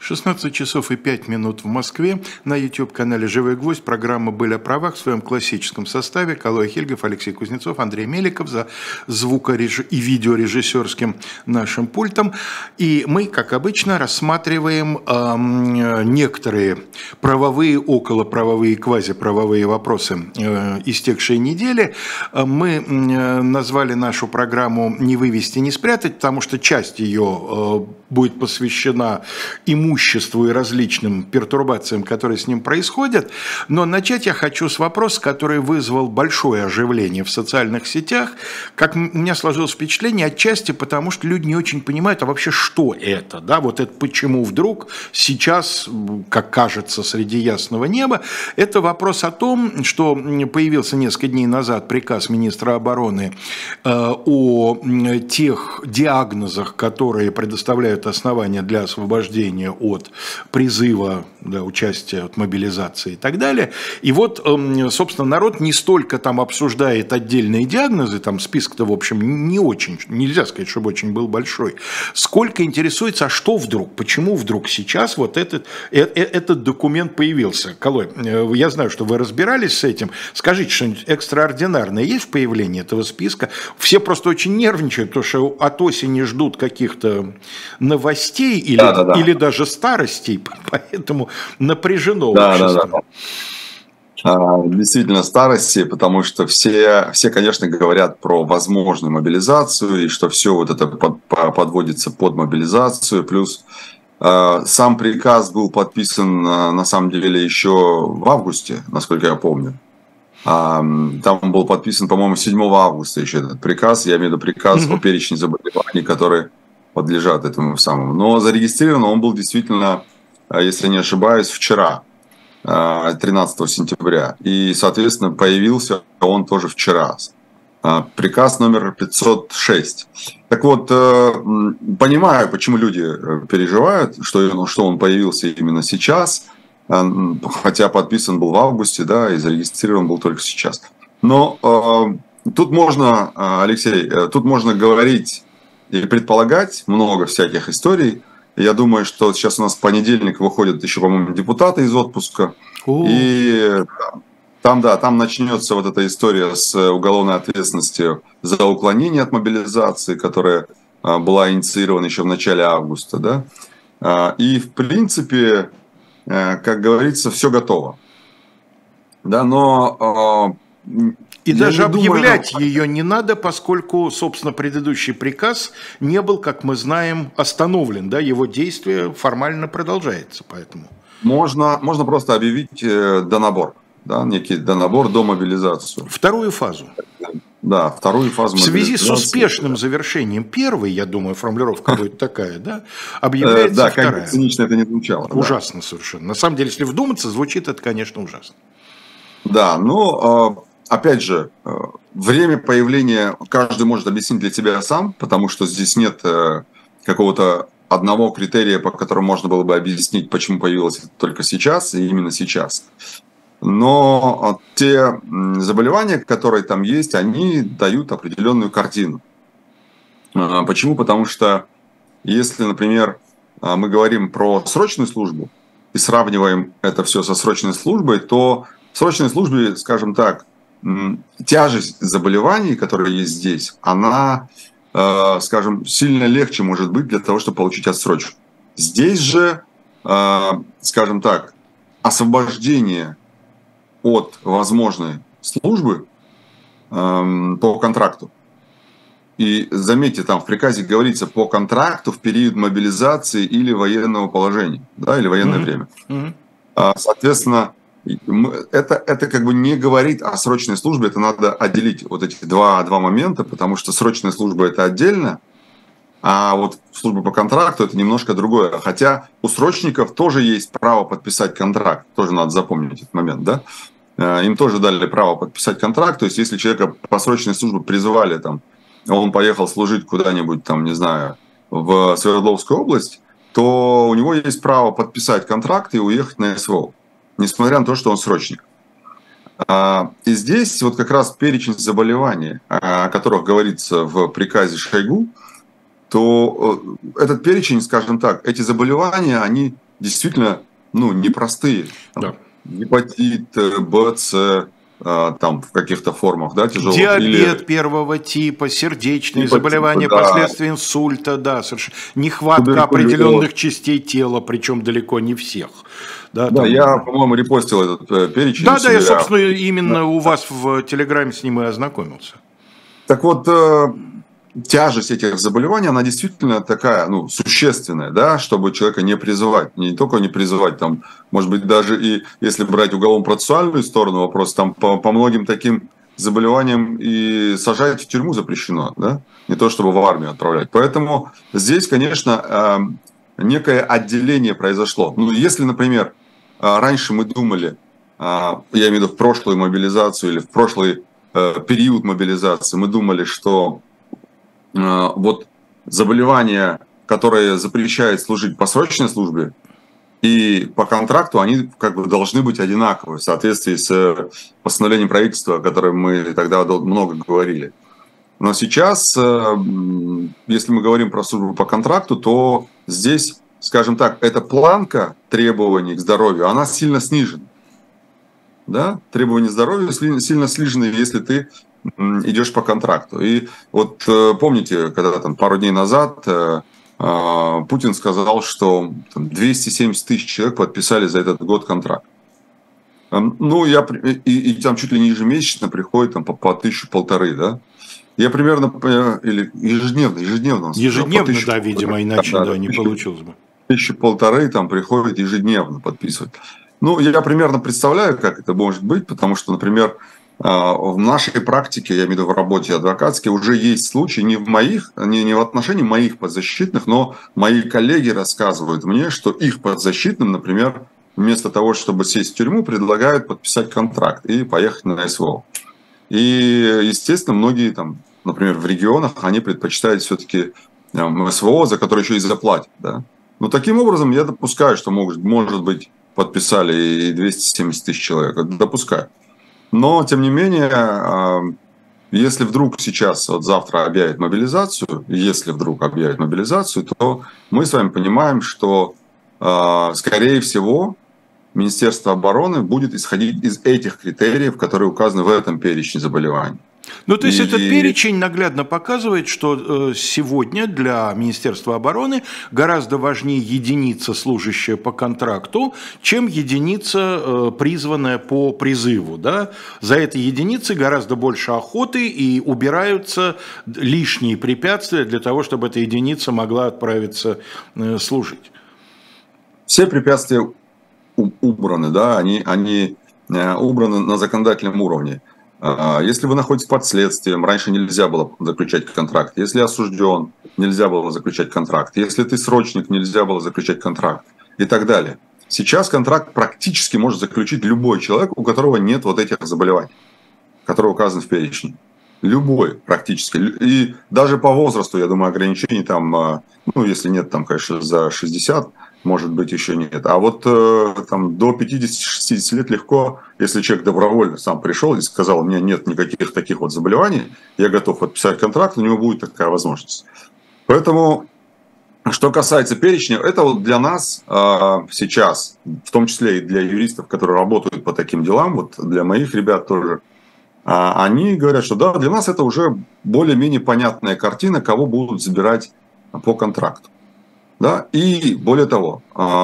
16 часов и 5 минут в Москве. На YouTube-канале «Живой гвоздь» программа «Были о правах» в своем классическом составе. Калой Хильгов, Алексей Кузнецов, Андрей Меликов за и видеорежиссерским нашим пультом. И мы, как обычно, рассматриваем некоторые правовые, околоправовые, квазиправовые вопросы истекшей недели. Мы назвали нашу программу «Не вывести, не спрятать», потому что часть ее будет посвящена имуществу и различным пертурбациям, которые с ним происходят. Но начать я хочу с вопроса, который вызвал большое оживление в социальных сетях. Как у меня сложилось впечатление, отчасти потому, что люди не очень понимают, а вообще что это? Да? Вот это почему вдруг сейчас, как кажется, среди ясного неба, это вопрос о том, что появился несколько дней назад приказ министра обороны о тех диагнозах, которые предоставляют основания для освобождения от призыва, да, участия, от мобилизации и так далее. И вот, собственно, народ не столько там обсуждает отдельные диагнозы, там список-то, в общем, не очень, нельзя сказать, чтобы очень был большой, сколько интересуется, а что вдруг, почему вдруг сейчас вот этот документ появился. Калой, я знаю, что вы разбирались с этим. Скажите, что-нибудь экстраординарное есть в появлении этого списка? Все просто очень нервничают, потому что от осени ждут каких-то новостей или даже старостей, поэтому напряжено общество. Действительно старости, потому что все, конечно, говорят про возможную мобилизацию, и что все вот это подводится под мобилизацию, плюс сам приказ был подписан, на самом деле, еще в августе, насколько я помню. Там был подписан, по-моему, 7 августа еще этот приказ, я имею в виду приказ о перечне заболеваний, которые подлежат этому самому. Но зарегистрирован он был действительно, если не ошибаюсь, вчера, 13 сентября. И, соответственно, появился он тоже вчера. Приказ номер 506. Так вот, понимаю, почему люди переживают, что он появился именно сейчас, хотя подписан был в августе, да, и зарегистрирован был только сейчас. Но тут можно, Алексей, тут можно говорить и предполагать много всяких историй. Я думаю, что сейчас у нас в понедельник выходят еще, по-моему, депутаты из отпуска. И там начнется вот эта история с уголовной ответственностью за уклонение от мобилизации, которая была инициирована еще в начале августа. Да? И, в принципе, как говорится, все готово. Да, но... И даже объявлять ее не надо, поскольку, собственно, предыдущий приказ не был, как мы знаем, остановлен. Да? Его действие формально продолжается. Поэтому. Можно просто объявить донабор. Да? Некий донабор до мобилизации. Вторую фазу. Да, вторую фазу. В связи с успешным завершением первой, я думаю, формулировка будет такая, да, объявляется вторая. Да, как цинично это не звучало. Ужасно совершенно. На самом деле, если вдуматься, звучит это, конечно, ужасно. Да, но... Опять же, время появления каждый может объяснить для себя сам, потому что здесь нет какого-то одного критерия, по которому можно было бы объяснить, почему появилось это только сейчас и именно сейчас. Но те заболевания, которые там есть, они дают определенную картину. Почему? Потому что если, например, мы говорим про срочную службу и сравниваем это все со срочной службой, то в срочной службе, скажем так, тяжесть заболеваний, которые есть здесь, она, скажем, сильно легче может быть для того, чтобы получить отсрочку. Здесь же, скажем так, освобождение от возможной службы по контракту. И заметьте, там в приказе говорится по контракту в период мобилизации или военного положения, да, или военное время. Соответственно, это как бы не говорит о срочной службе, это надо отделить вот эти два момента, потому что срочная служба это отдельно, а вот служба по контракту это немножко другое. Хотя у срочников тоже есть право подписать контракт, тоже надо запомнить этот момент, да? Им тоже дали право подписать контракт, то есть если человека по срочной службе призвали, там, он поехал служить куда-нибудь, там, не знаю, в Свердловскую область, то у него есть право подписать контракт и уехать на СВО. Несмотря на то, что он срочник. И здесь вот как раз перечень заболеваний, о которых говорится в приказе Шойгу, то этот перечень, скажем так, эти заболевания, они действительно, ну, непростые. Да. Там, гепатит, Б, С, там в каких-то формах, да, тяжелых. Диабет Или первого типа, сердечные гепатиты, заболевания, да, последствия инсульта, да, совершенно. Нехватка туберкулез. определенных частей тела, причем далеко не всех. Да, Да, я, там. по-моему, репостил этот перечень у Да, да, я, себя. собственно, именно у вас в Телеграме с ним и ознакомился. Так вот, тяжесть этих заболеваний, она действительно такая, ну, существенная, да, чтобы человека не призывать, не только не призывать, там, может быть, даже и если брать уголовно-процессуальную сторону вопроса, там по многим таким заболеваниям и сажать в тюрьму запрещено, да, не то чтобы в армию отправлять. Поэтому здесь, конечно, некое отделение произошло. Ну, если, например, раньше мы думали, я имею в виду в прошлую мобилизацию или в прошлый период мобилизации, мы думали, что вот заболевания, которые запрещают служить по срочной службе и по контракту, они как бы должны быть одинаковы в соответствии с постановлением правительства, о котором мы тогда много говорили. Но сейчас, если мы говорим про службу по контракту, то здесь, скажем так, эта планка требований к здоровью, она сильно снижена. Да? Требования здоровья сильно снижены, если ты идешь по контракту. И вот помните, когда там пару дней назад Путин сказал, что 270 тысяч человек подписали за этот год контракт. Ну, и там чуть ли не ежемесячно приходит там, по 1000-1500, да? Я примерно, или ежедневно. Ежедневно, да, видимо, иначе да, не получилось бы. 1000-1500 там приходит ежедневно подписывать. Ну, я примерно представляю, как это может быть, потому что, например, в нашей практике, я имею в виду в работе адвокатской, уже есть случаи не в отношении моих подзащитных, но мои коллеги рассказывают мне, что их подзащитным, например, вместо того, чтобы сесть в тюрьму, предлагают подписать контракт и поехать на СВО. И, естественно, многие там, например, в регионах, они предпочитают все-таки СВО, за которое еще и заплатят. Да? Но таким образом я допускаю, что может быть подписали и 270 тысяч человек. Допускаю. Но, тем не менее, если вдруг сейчас, вот завтра объявят мобилизацию, то мы с вами понимаем, что, скорее всего, Министерство обороны будет исходить из этих критериев, которые указаны в этом перечне заболеваний. Ну, то есть, этот перечень наглядно показывает, что сегодня для Министерства обороны гораздо важнее единица, служащая по контракту, чем единица, призванная по призыву. Да? За этой единицей гораздо больше охоты и убираются лишние препятствия для того, чтобы эта единица могла отправиться служить. Все препятствия убраны, да, они убраны на законодательном уровне. Если вы находитесь под следствием, раньше нельзя было заключать контракт. Если осужден, нельзя было заключать контракт. Если ты срочник, нельзя было заключать контракт и так далее. Сейчас контракт практически может заключить любой человек, у которого нет вот этих заболеваний, которые указаны в перечне. Любой практически. И даже по возрасту, я думаю, ограничений там, ну, если нет, там, конечно, за 60, может быть, еще нет. А вот там до 50-60 лет легко, если человек добровольно сам пришел и сказал, у меня нет никаких таких вот заболеваний, я готов подписать контракт, у него будет такая возможность. Поэтому, что касается перечня, это вот для нас сейчас, в том числе и для юристов, которые работают по таким делам, вот для моих ребят тоже, они говорят, что да, для нас это уже более-менее понятная картина, кого будут забирать по контракту. Да? И более того,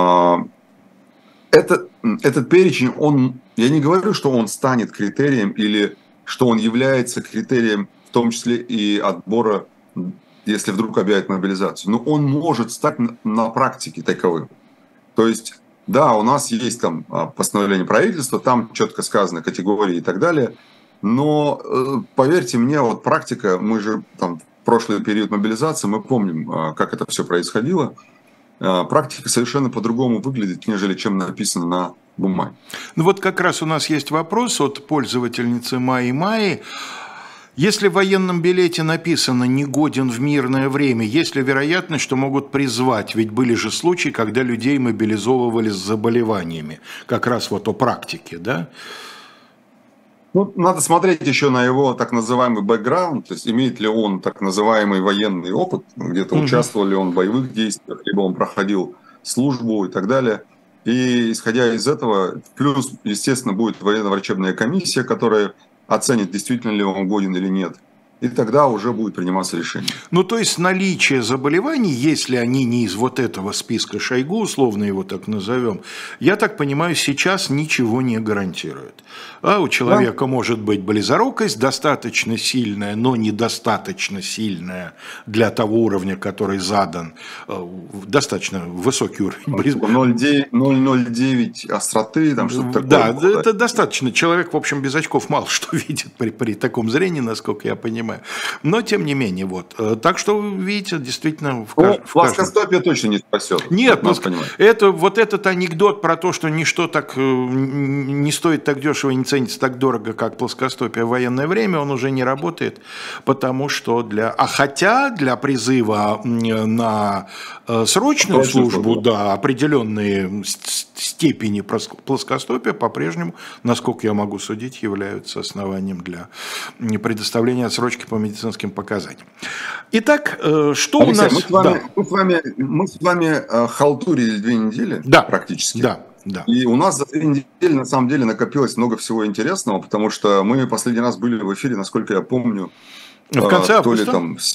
этот перечень, я не говорю, что он станет критерием или что он является критерием, в том числе и отбора, если вдруг объявят мобилизацию, но он может стать на практике таковым. То есть, да, у нас есть там постановление правительства, там четко сказаны категории и так далее, но поверьте мне, вот практика, мы же там в прошлый период мобилизации, мы помним, как это все происходило. Практика совершенно по-другому выглядит, нежели чем написано на бумаге. Ну вот как раз у нас есть вопрос от пользовательницы Майи. Если в военном билете написано «негоден в мирное время», есть ли вероятность, что могут призвать? Ведь были же случаи, когда людей мобилизовывали с заболеваниями. Как раз вот о практике, да? Ну, надо смотреть еще на его так называемый бэкграунд, то есть имеет ли он так называемый военный опыт, где-то участвовал ли он в боевых действиях, либо он проходил службу и так далее. И исходя из этого, плюс, естественно, будет военно-врачебная комиссия, которая оценит, действительно ли он годен или нет. И тогда уже будет приниматься решение. Ну, то есть наличие заболеваний, если они не из вот этого списка Шойгу, условно его так назовем, я так понимаю, сейчас ничего не гарантирует. А у человека может быть близорукость достаточно сильная, но недостаточно сильная для того уровня, который задан, достаточно высокий уровень. 0,09 остроты, там что-то такое. Да, было, это достаточно. Человек, в общем, без очков мало что видит при таком зрении, насколько я понимаю. Но, тем не менее, вот. Так что, видите, действительно... Плоскостопие точно не спасет. Нет, вот этот анекдот про то, что ничто так не стоит так дешево и не ценится так дорого, как плоскостопие в военное время, он уже не работает, потому что хотя для призыва на срочную службу, да, определенные степени плоскостопия по-прежнему, насколько я могу судить, являются основанием для предоставления отсрочки по медицинским показаниям. Итак, что Алексей, у нас... Мы с вами халтурили 2 недели, да, практически. Да. И у нас за 2 недели, на самом деле, накопилось много всего интересного, потому что мы последний раз были в эфире, насколько я помню, в конце августа?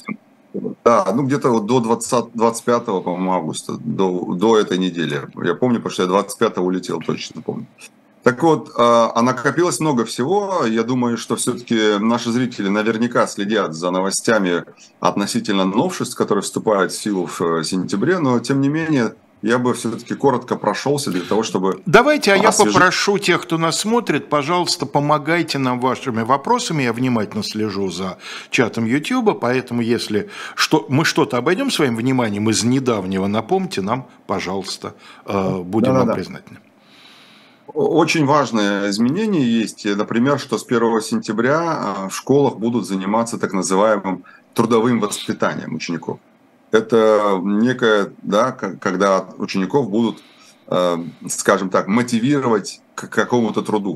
Да, где-то вот до 25, по-моему, августа, до этой недели. Я помню, потому что я 25-го улетел, точно помню. Так вот, накопилось много всего. Я думаю, что все-таки наши зрители наверняка следят за новостями относительно новшеств, которые вступают в силу в сентябре, но тем не менее я бы все-таки коротко прошелся для того, чтобы... Давайте, я попрошу тех, кто нас смотрит, пожалуйста, помогайте нам вашими вопросами. Я внимательно слежу за чатом YouTube, поэтому если мы что-то обойдем своим вниманием из недавнего, напомните нам, пожалуйста, будем вам признательны. Очень важное изменение есть, например, что с 1 сентября в школах будут заниматься так называемым трудовым воспитанием учеников. Это некое, да, когда учеников будут, скажем так, мотивировать к какому-то труду.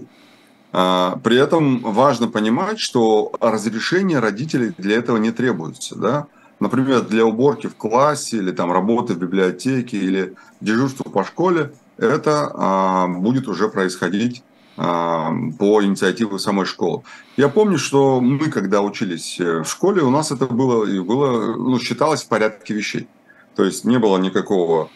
При этом важно понимать, что разрешение родителей для этого не требуется. Да? Например, для уборки в классе или там, работы в библиотеке или дежурства по школе это будет уже происходить по инициативе самой школы. Я помню, что мы, когда учились в школе, у нас это было считалось в порядке вещей. То есть не было никакого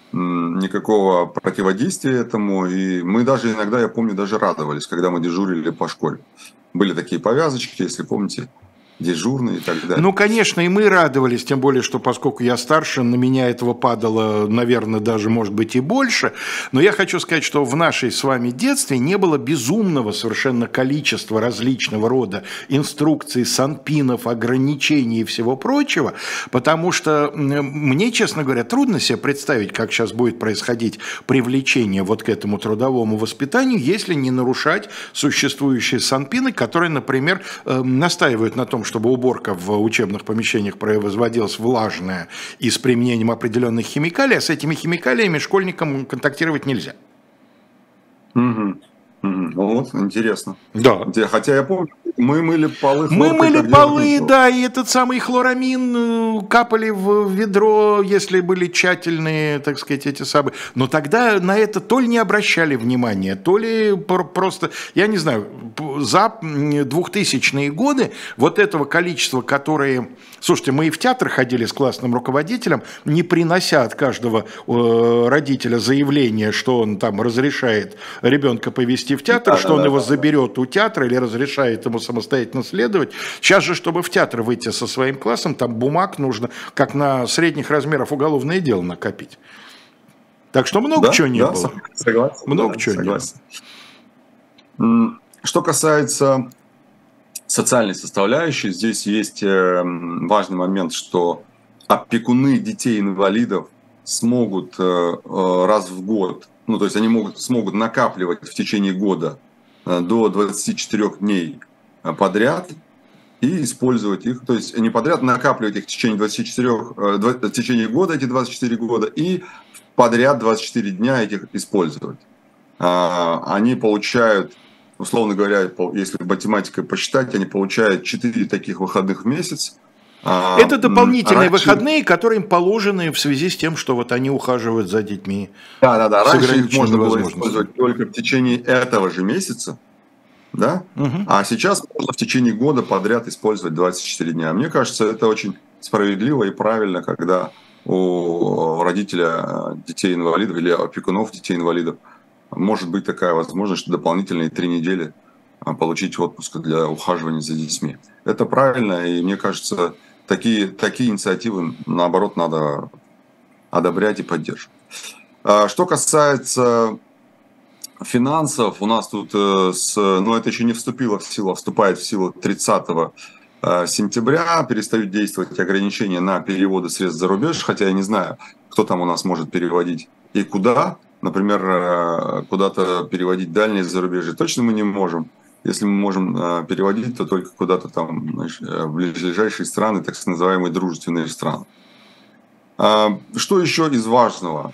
противодействия этому. И мы даже иногда, я помню, даже радовались, когда мы дежурили по школе. Были такие повязочки, если помните, дежурные и так далее. Ну, конечно, и мы радовались, тем более, что поскольку я старше, на меня этого падало, наверное, даже, может быть, и больше. Но я хочу сказать, что в нашей с вами детстве не было безумного совершенно количества различного рода инструкций, санпинов, ограничений и всего прочего, потому что мне, честно говоря, трудно себе представить, как сейчас будет происходить привлечение вот к этому трудовому воспитанию, если не нарушать существующие санпины, которые, например, настаивают на том, чтобы уборка в учебных помещениях производилась влажная и с применением определенных химикалий, а с этими химикалиями школьникам контактировать нельзя. Вот, интересно. Да. Хотя я помню, мы мыли полы. Мы мыли полы, да, и этот самый хлорамин капали в ведро, если были тщательные, так сказать, эти самые. Но тогда на это то ли не обращали внимания, то ли просто, я не знаю, за 2000-е годы вот этого количества, которые... Слушайте, мы и в театр ходили с классным руководителем, не принося от каждого родителя заявление, что он там разрешает ребенка повезти в театр, что он его заберет у театра или разрешает ему самостоятельно следовать. Сейчас же, чтобы в театр выйти со своим классом, там бумаг нужно, как на средних размерах уголовное дело накопить. Так что много чего не было. Согласен. Много чего не было. Что касается социальной составляющей, здесь есть важный момент, что опекуны детей-инвалидов смогут раз в год, ну то есть они смогут накапливать в течение года до 24 дней подряд и использовать их, то есть не подряд, накапливать их в течение в течение года, эти 24 года, и подряд 24 дня этих использовать. Они получают, условно говоря, если математикой посчитать, они получают 4 таких выходных в месяц, Это дополнительные Раньше... выходные, которые им положены в связи с тем, что вот они ухаживают за детьми. Да. Раньше их можно было использовать только в течение этого же месяца, да? А сейчас можно в течение года подряд использовать 24 дня. Мне кажется, это очень справедливо и правильно, когда у родителя детей-инвалидов или опекунов детей-инвалидов может быть такая возможность, что дополнительные 3 недели получить отпуск для ухаживания за детьми. Это правильно, и мне кажется, такие инициативы, наоборот, надо одобрять и поддерживать. Что касается финансов, у нас тут, это еще не вступило в силу, а вступает в силу 30 сентября, перестают действовать ограничения на переводы средств за рубеж, хотя я не знаю, кто там у нас может переводить и куда. Например, куда-то переводить дальние зарубежья точно мы не можем. Если мы можем переводить, то только куда-то там, в ближайшие страны, так называемые дружественные страны. Что еще из важного?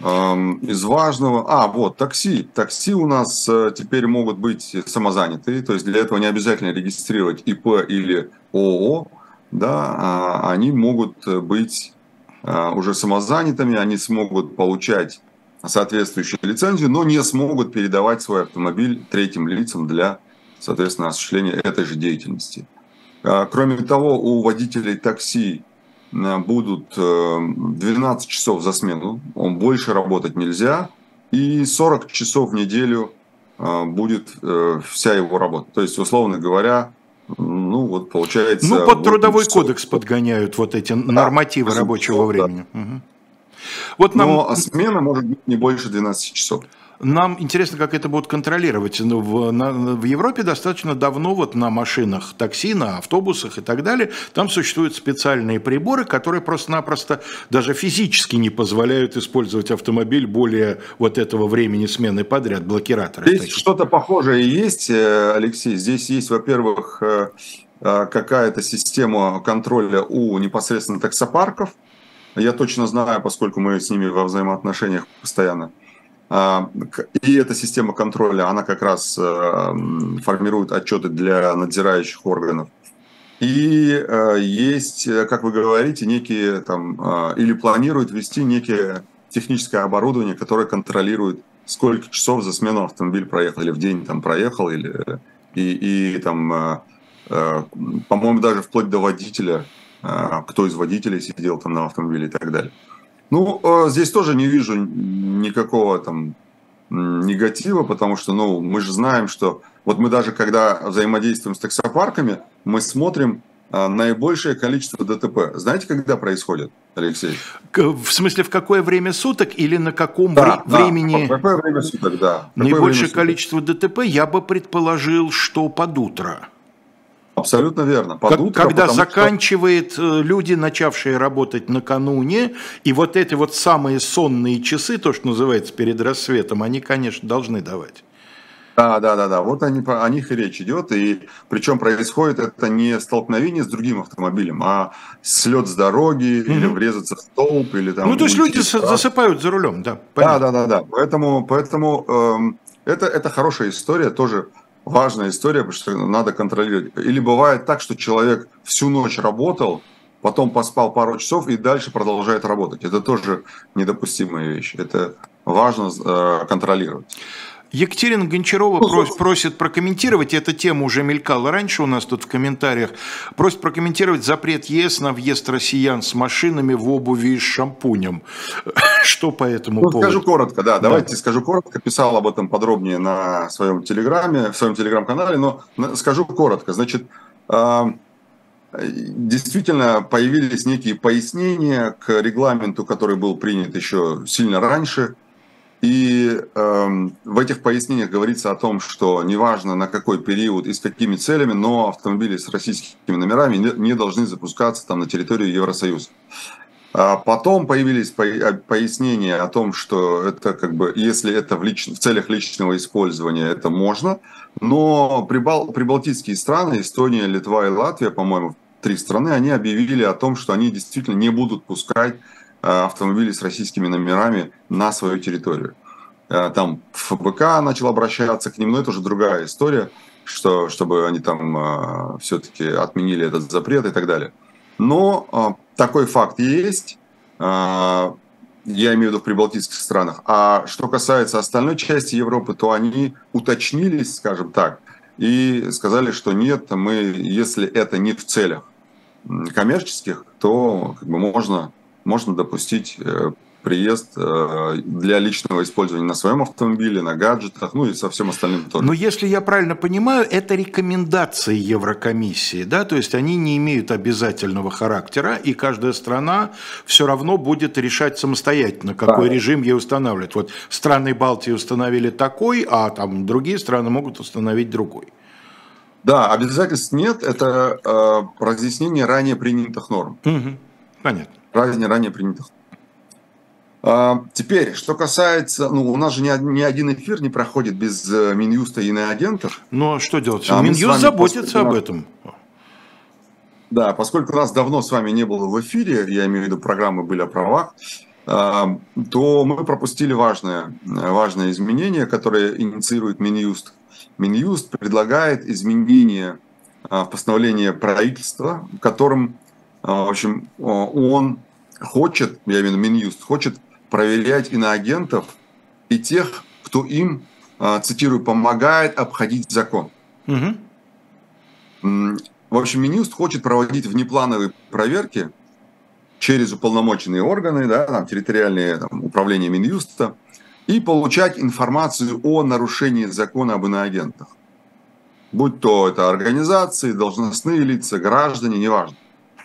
Такси. Такси у нас теперь могут быть самозанятые, то есть для этого не обязательно регистрировать ИП или ООО, да, они могут быть уже самозанятыми, они смогут получать соответствующую лицензию, но не смогут передавать свой автомобиль третьим лицам для, соответственно, осуществления этой же деятельности. Кроме того, у водителей такси будут 12 часов за смену, больше работать нельзя, и 40 часов в неделю будет вся его работа. То есть, условно говоря, получается... под трудовой кодекс подгоняют вот эти нормативы рабочего времени. Угу. Но смена может быть не больше 12 часов. Нам интересно, как это будут контролировать. В Европе достаточно давно вот на машинах такси, на автобусах и так далее, там существуют специальные приборы, которые просто-напросто даже физически не позволяют использовать автомобиль более вот этого времени смены подряд, блокираторы. Здесь что-то похожее есть, Алексей. Здесь есть, во-первых, какая-то система контроля у непосредственно таксопарков. Я точно знаю, поскольку мы с ними во взаимоотношениях постоянно. И эта система контроля, она как раз формирует отчеты для надзирающих органов. И есть, как вы говорите, некие там, или планируют ввести некие техническое оборудование, которое контролирует, сколько часов за смену автомобиль проехал, или в день там проехал, и там, по-моему, даже вплоть до водителя, кто из водителей сидел там на автомобиле и так далее. Здесь тоже не вижу никакого там негатива, потому что, мы же знаем, что вот мы даже когда взаимодействуем с таксопарками, мы смотрим наибольшее количество ДТП. Знаете, когда происходит, Алексей? В смысле, в какое время суток или на каком времени? В какое время суток, да. Наибольшее количество ДТП, я бы предположил, что под утро. Абсолютно верно. Под утро, когда заканчивает люди, начавшие работать накануне, и вот эти вот самые сонные часы, то, что называется перед рассветом, они, конечно, должны давать. Да. Вот о них и речь идет. И причем происходит это не столкновение с другим автомобилем, а слет с дороги, или врезаться в столб, или там... то есть люди засыпают за рулем, да. Да. Поэтому это хорошая история, тоже важная история, потому что надо контролировать. Или бывает так, что человек всю ночь работал, потом поспал пару часов и дальше продолжает работать. Это тоже недопустимая вещь. Это важно контролировать. Екатерина Гончарова просит прокомментировать, эта тема уже мелькала раньше у нас тут в комментариях, просит прокомментировать запрет ЕС на въезд россиян с машинами в обуви и с шампунем. Что по этому поводу? Скажу коротко, давайте скажу коротко. Писал об этом подробнее на своем телеграме, в своем телеграм-канале, но скажу коротко. Значит, действительно появились некие пояснения к регламенту, который был принят еще сильно раньше. И в этих пояснениях говорится о том, что неважно на какой период и с какими целями, но автомобили с российскими номерами не должны запускаться там на территории Евросоюза. Потом появились пояснения о том, что это если это в целях личного использования, это можно, но прибалтийские страны, Эстония, Литва и Латвия, по-моему, 3 страны, они объявили о том, что они действительно не будут пускать автомобили с российскими номерами на свою территорию. Там ФБК начал обращаться к ним, но это уже другая история, чтобы они там все-таки отменили этот запрет и так далее. Но такой факт есть, я имею в виду в прибалтийских странах. А что касается остальной части Европы, то они уточнились, скажем так, и сказали, что нет, мы, если это не в целях коммерческих, то как бы можно допустить приезд для личного использования на своем автомобиле, на гаджетах, ну и со всем остальным тоже. Но если я правильно понимаю, это рекомендации Еврокомиссии, да, то есть они не имеют обязательного характера, и каждая страна все равно будет решать самостоятельно, какой режим ей устанавливать. Вот страны Балтии установили такой, а там другие страны могут установить другой. Да, обязательств нет, это разъяснение ранее принятых норм. Понятно. Ранее принятых. Теперь, что касается, ну, у нас же ни один эфир не проходит без Минюста и иноагентов. Ну, а что делать? Минюст заботится об этом. Да, поскольку у нас давно с вами не было в эфире, я имею в виду программы «Были о правах», то мы пропустили важное изменение, которое инициирует Минюст. Минюст предлагает изменение в постановление правительства, в котором, в общем, он хочет, я имею в виду Минюст, хочет проверять иноагентов и тех, кто им, цитирую, помогает обходить закон. В общем, Минюст хочет проводить внеплановые проверки через уполномоченные органы, да, там, территориальные управления Минюста, и получать информацию о нарушении закона об иноагентах. Будь то это организации, должностные лица, граждане, неважно.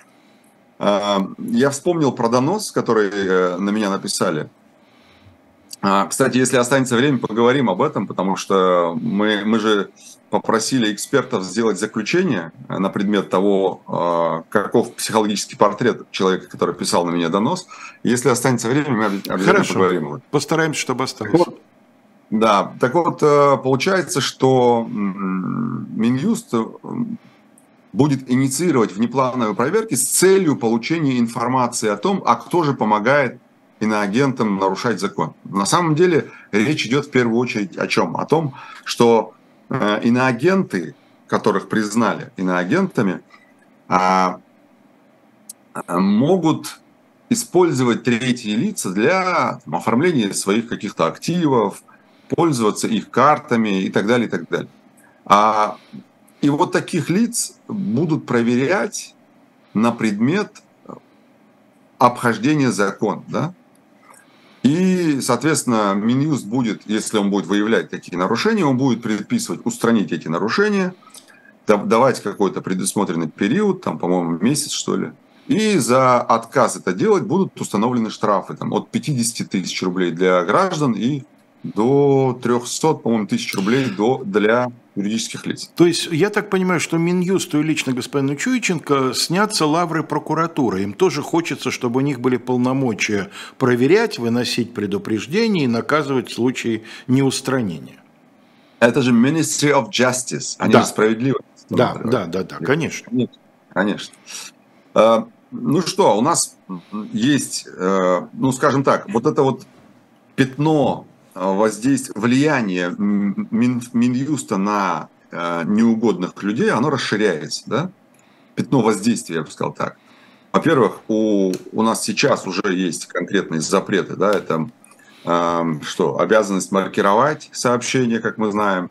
Я вспомнил про донос, который на меня написали. Кстати, если останется время, поговорим об этом, потому что мы же попросили экспертов сделать заключение на предмет того, каков психологический портрет человека, который писал на меня донос. Если останется время, мы обязательно поговорим об этом. Постараемся, чтобы осталось. Да, так вот, получается, что Минюст будет инициировать внеплановые проверки с целью получения информации о том, а кто же помогает иноагентам нарушать закон. На самом деле речь идет в первую очередь о чем? О том, что иноагенты, которых признали иноагентами, могут использовать третьи лица для оформления своих каких-то активов, пользоваться их картами и так далее, и так далее. И вот таких лиц будут проверять на предмет обхождения закона, да? И, соответственно, Минюст будет, если он будет выявлять такие нарушения, он будет предписывать устранить эти нарушения, давать какой-то предусмотренный период, там, по-моему, месяц, что ли. И за отказ это делать будут установлены штрафы там, от 50 тысяч рублей для граждан и до 300, по-моему, тысяч рублей для юридических лиц. То есть, я так понимаю, что Минюсту и лично господину Чуйченко снятся лавры прокуратуры. Им тоже хочется, чтобы у них были полномочия проверять, выносить предупреждения и наказывать в случае неустранения. Это же Ministry of Justice, они же справедливость. Да, конечно. Конечно. Ну что, у нас есть, ну скажем так, вот это вот пятно влияние Минюста на неугодных людей, оно расширяется, да? Пятно воздействия, я бы сказал так. Во-первых, у нас сейчас уже есть конкретные запреты, да, это что, обязанность маркировать сообщения, как мы знаем,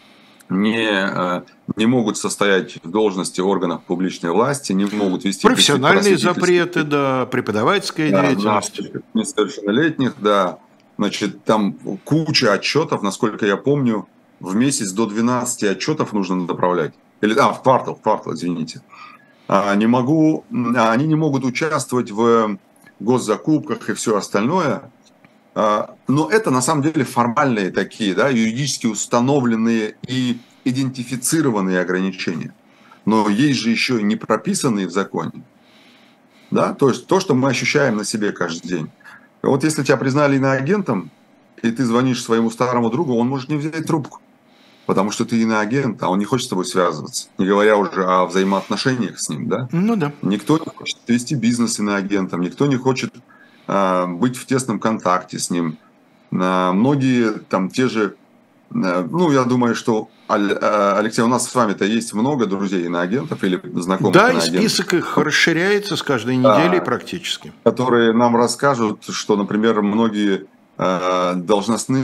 не могут состоять в должности органов публичной власти, не могут вести... Профессиональные запреты, да, преподавательская деятельность. Несовершеннолетних, да. Значит, там куча отчетов, насколько я помню, в месяц до 12 отчетов нужно направлять. В квартал, извините. Они не могут участвовать в госзакупках и все остальное. Но это на самом деле формальные такие, да, юридически установленные и идентифицированные ограничения. Но есть же еще и не прописанные в законе. Да? То есть то, что мы ощущаем на себе каждый день. Вот если тебя признали иноагентом, и ты звонишь своему старому другу, он может не взять трубку, потому что ты иноагент, а он не хочет с тобой связываться, не говоря уже о взаимоотношениях с ним, да? Ну да. Никто не хочет вести бизнес иноагентом, никто не хочет быть в тесном контакте с ним. Многие там те же Ну, я думаю, что, Алексей, у нас с вами-то есть много друзей иноагентов или знакомых Да, и иноагентов. список их расширяется с каждой неделей практически. Которые нам расскажут, что, например, многие должностные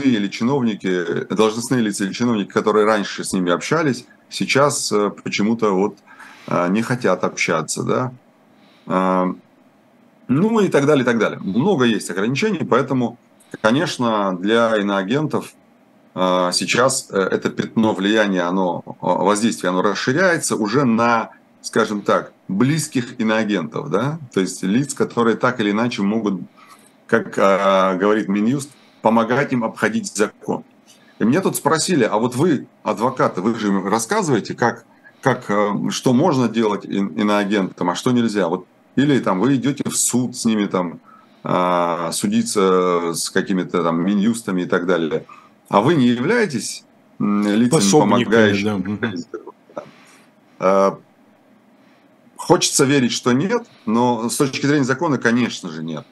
лица или чиновники, которые раньше с ними общались, сейчас почему-то вот не хотят общаться, да. Ну и так далее, и так далее. Много есть ограничений, поэтому, конечно, для иноагентов сейчас это пятно влияния, воздействие, оно расширяется уже на, скажем так, близких иноагентов, да, то есть лиц, которые так или иначе могут, как говорит Минюст, помогать им обходить закон. И меня тут спросили, а вот вы, адвокаты, вы же им рассказываете, что можно делать иноагентам, а что нельзя. Вот, или там вы идете в суд с ними, там, судиться с какими-то там Минюстами и так далее. А вы не являетесь лицами, помогающими? Да. Хочется верить, что нет, но с точки зрения закона, конечно же, нет.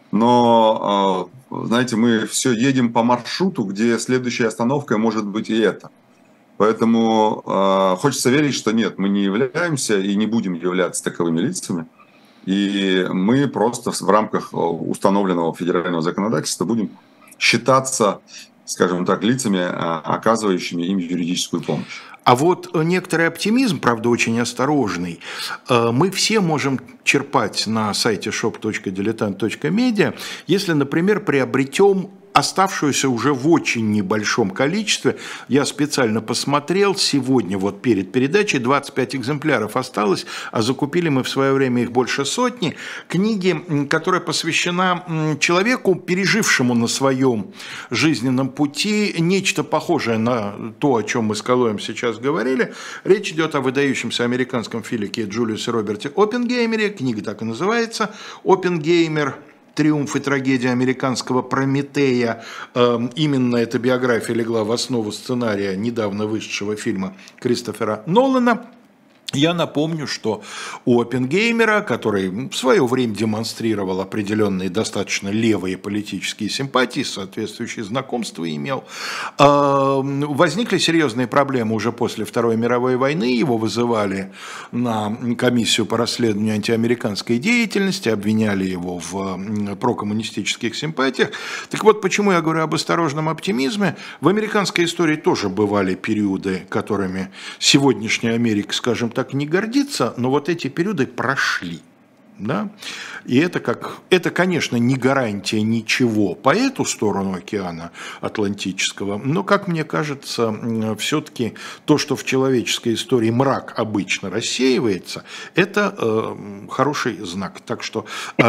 Но, знаете, мы все едем по маршруту, где следующая остановка может быть и это. Поэтому хочется верить, что нет, мы не являемся и не будем являться таковыми лицами. И мы просто в рамках установленного федерального законодательства будем считаться, скажем так, лицами, оказывающими им юридическую помощь. А вот некоторый оптимизм, правда, очень осторожный, мы все можем черпать на сайте shop.diletant.media, если, например, приобретем оставшуюся уже в очень небольшом количестве. Я специально посмотрел, сегодня вот перед передачей 25 экземпляров осталось, а закупили мы в свое время их больше сотни. Книги, которая посвящена человеку, пережившему на своем жизненном пути нечто похожее на то, о чем мы с Калоем сейчас говорили. Речь идет о выдающемся американском физике Джулиусе Роберте Оппенгеймере. Книга так и называется «Оппенгеймер. Триумф и трагедия американского Прометея». Именно эта биография легла в основу сценария недавно вышедшего фильма Кристофера Нолана. Я напомню, что у Оппенгеймера, который в свое время демонстрировал определенные достаточно левые политические симпатии, соответствующие знакомства имел, возникли серьезные проблемы уже после Второй мировой войны. Его вызывали на комиссию по расследованию антиамериканской деятельности, обвиняли его в прокоммунистических симпатиях. Так вот, почему я говорю об осторожном оптимизме. В американской истории тоже бывали периоды, которыми сегодняшняя Америка, скажем так, не гордится, но вот эти периоды прошли. Да? И это, конечно, не гарантия ничего по эту сторону океана Атлантического, но, как мне кажется, все-таки то, что в человеческой истории мрак обычно рассеивается, это хороший знак. Так что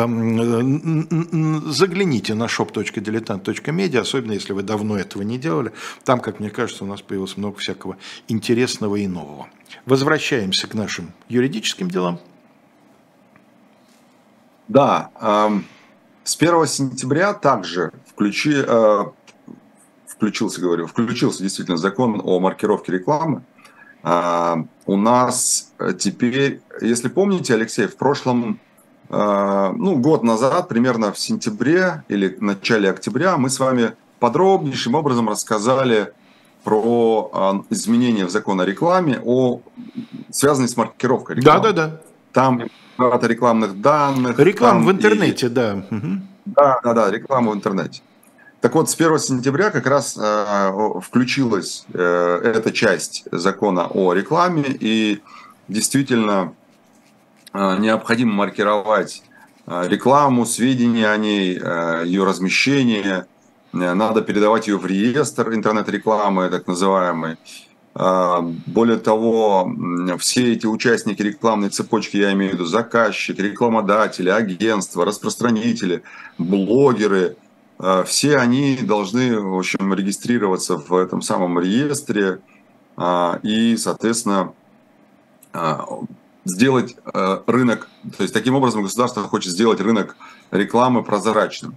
загляните на shop.diletant.media, особенно если вы давно этого не делали. Там, как мне кажется, у нас появилось много всякого интересного и нового. Возвращаемся к нашим юридическим делам. Да, с 1 сентября также включился действительно закон о маркировке рекламы. У нас теперь, если помните, Алексей, в прошлом, год назад, примерно в сентябре или в начале октября, мы с вами подробнейшим образом рассказали про изменения в закон о рекламе, связанные с маркировкой рекламы. Да. Там рекламных данных. Реклама в интернете, да. Да, реклама в интернете. Так вот, с 1 сентября как раз включилась эта часть закона о рекламе, и действительно необходимо маркировать рекламу, сведения о ней, ее размещение. Надо передавать ее в реестр интернет-рекламы, так называемый. Более того, все эти участники рекламной цепочки, я имею в виду заказчики, рекламодатели, агентства, распространители, блогеры, все они должны, в общем, регистрироваться в этом самом реестре и, соответственно, сделать рынок, то есть таким образом государство хочет сделать рынок рекламы прозрачным.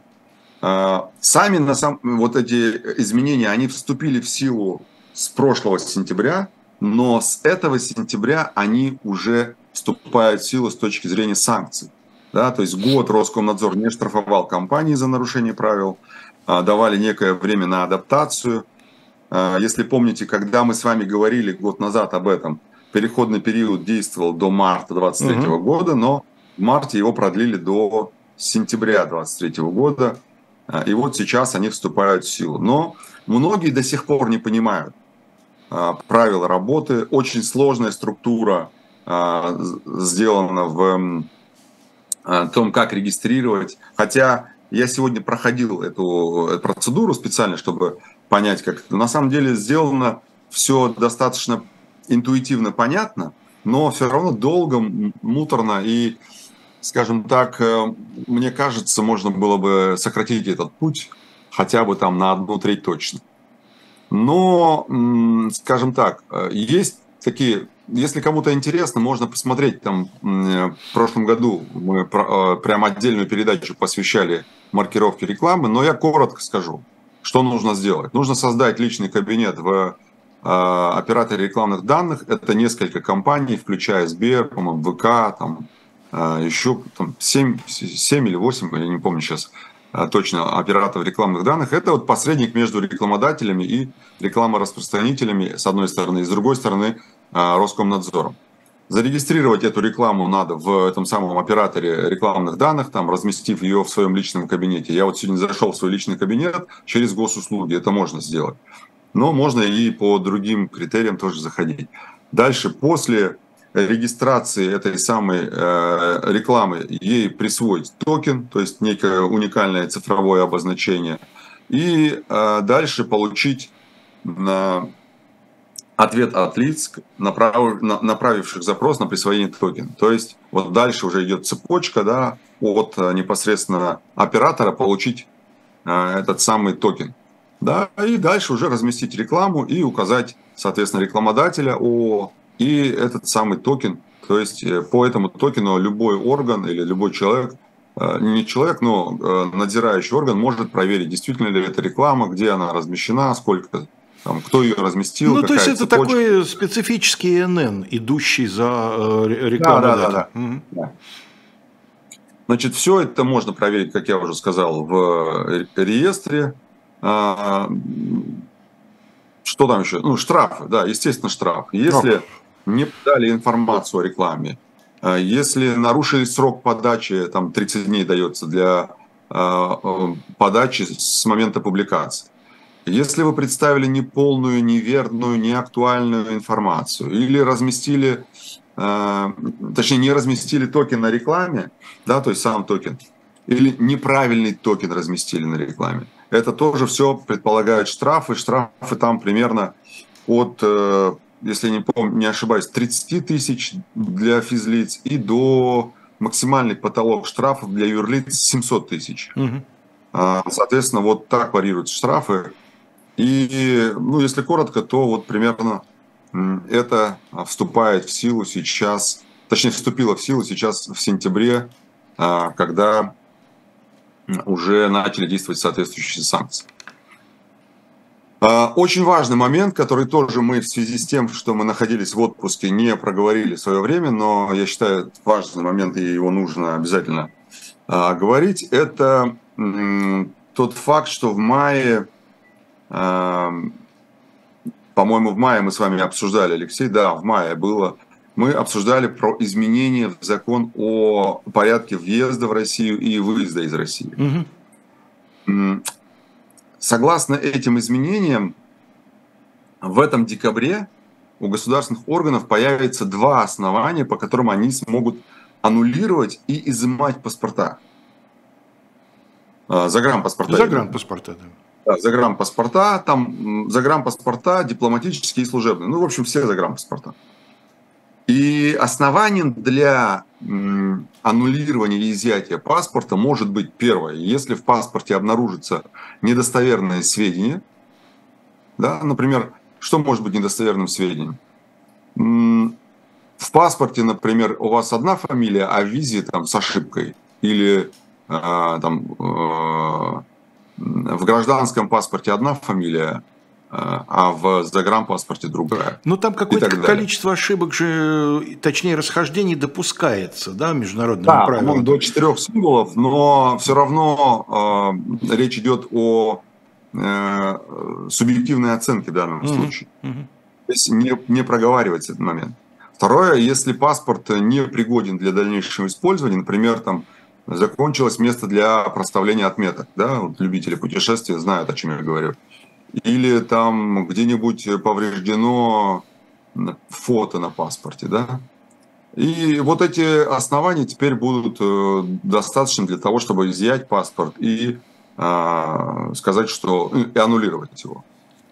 Вот эти изменения, они вступили в силу с прошлого сентября, но с этого сентября они уже вступают в силу с точки зрения санкций. Да, то есть год Роскомнадзор не штрафовал компании за нарушение правил, давали некое время на адаптацию. Если помните, когда мы с вами говорили год назад об этом, переходный период действовал до марта 2023 года, но в марте его продлили до сентября 2023 года. И вот сейчас они вступают в силу. Но многие до сих пор не понимают правила работы. Очень сложная структура сделана в том, как регистрировать. Хотя я сегодня проходил эту процедуру специально, чтобы понять, как это. На самом деле сделано все достаточно интуитивно понятно, но все равно долго, муторно и, скажем так, мне кажется, можно было бы сократить этот путь хотя бы там на 1/3 точно. Но, скажем так, есть такие, если кому-то интересно, можно посмотреть, там в прошлом году мы прям отдельную передачу посвящали маркировке рекламы, но я коротко скажу, что нужно сделать. Нужно создать личный кабинет в операторе рекламных данных. Это несколько компаний, включая Сбер, по-моему, ВК, там еще там, 7 или 8, я не помню сейчас точно, операторов рекламных данных. Это вот посредник между рекламодателями и рекламораспространителями, с одной стороны, и с другой стороны, Роскомнадзором. Зарегистрировать эту рекламу надо в этом самом операторе рекламных данных, там, разместив ее в своем личном кабинете. Я вот сегодня зашел в свой личный кабинет через госуслуги, это можно сделать. Но можно и по другим критериям тоже заходить. Дальше, после регистрации этой самой рекламы, ей присвоить токен, то есть некое уникальное цифровое обозначение, и дальше получить ответ от лиц, направивших запрос на присвоение токена. То есть вот дальше уже идет цепочка, да, от непосредственно оператора получить этот самый токен. Да, и дальше уже разместить рекламу и указать, соответственно, рекламодателя и этот самый токен. То есть по этому токену любой орган или любой человек, не человек, но надзирающий орган может проверить, действительно ли это реклама, где она размещена, сколько, там, кто ее разместил. Ну, то есть это такой специфический ИНН, идущий за рекламодателем. Да. Значит, все это можно проверить, как я уже сказал, в реестре. Что там еще? Ну, штрафы, да, естественно, штраф. Если не подали информацию о рекламе, если нарушили срок подачи, там 30 дней дается для подачи с момента публикации. Если вы представили неполную, неверную, неактуальную информацию или разместили, точнее, не разместили токен на рекламе, да, то есть сам токен, или неправильный токен разместили на рекламе, это тоже все предполагает штрафы. Штрафы там примерно от, если не ошибаюсь, 30 тысяч для физлиц и до максимальный потолок штрафов для юрлиц 700 тысяч. Соответственно, вот так варьируются штрафы. И, ну, если коротко, то вот примерно это вступает в силу сейчас, точнее, вступило в силу сейчас в сентябре, когда уже начали действовать соответствующие санкции. Очень важный момент, который тоже мы в связи с тем, что мы находились в отпуске, не проговорили в свое время, но я считаю, важный момент, и его нужно обязательно говорить, это тот факт, что в мае, по-моему, в мае мы с вами обсуждали, Алексей, да, в мае было, мы обсуждали про изменения в закон о порядке въезда в Россию и выезда из России. Согласно этим изменениям, в этом декабре у государственных органов появится два основания, по которым они смогут аннулировать и изымать паспорта. Загранпаспорта. Загранпаспорта, да. Да, загранпаспорта, там загранпаспорта дипломатические и служебные. Ну, в общем, все загранпаспорта. И основанием для аннулирования и изъятия паспорта может быть первое, если в паспорте обнаружится недостоверное сведение, да, например, что может быть недостоверным сведением? В паспорте, например, у вас одна фамилия, а в визе там с ошибкой, или в гражданском паспорте одна фамилия, а в загранпаспорте другая. Ну, там какое-то количество ошибок же, точнее, расхождений допускается, да, международным правилам. До 4 символов, но все равно речь идет о субъективной оценки в данном случае. То есть не проговаривать этот момент. Второе, если паспорт не пригоден для дальнейшего использования, например, там закончилось место для проставления отметок, да, вот любители путешествий знают, о чем я говорю. Или там где-нибудь повреждено фото на паспорте, да. И вот эти основания теперь будут достаточно для того, чтобы изъять паспорт и сказать, что и аннулировать его.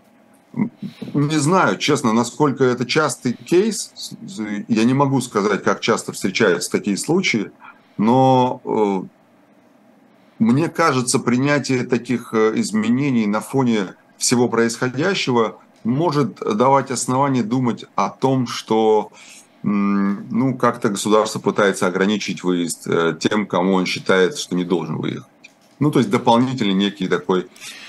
Не знаю, честно, насколько это частый кейс. Я не могу сказать, как часто встречаются такие случаи, но мне кажется, принятие таких изменений на фоне всего происходящего может давать основание думать о том, что как-то государство пытается ограничить выезд тем, кому он считает, что не должен выехать. То есть дополнительный некий такой